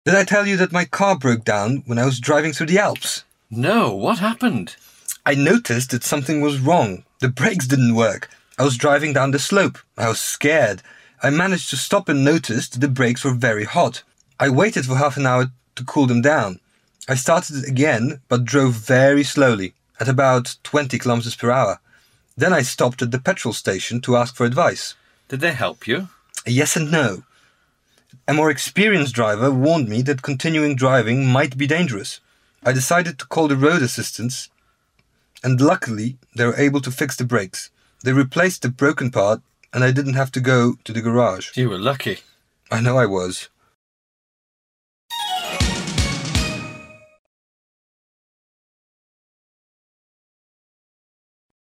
Did I tell you that my car broke down when I was driving through the Alps? No, what happened? I noticed that something was wrong. The brakes didn't work. I was driving down the slope. I was scared. I managed to stop and noticed the brakes were very hot. I waited for half an hour to cool them down. I started it again, but drove very slowly, at about 20 kilometers per hour. Then I stopped at the petrol station to ask for advice. Did they help you? Yes and no. A more experienced driver warned me that continuing driving might be dangerous. I decided to call the road assistance, and luckily they were able to fix the brakes. They replaced the broken part, and I didn't have to go to the garage. You were lucky. I know I was.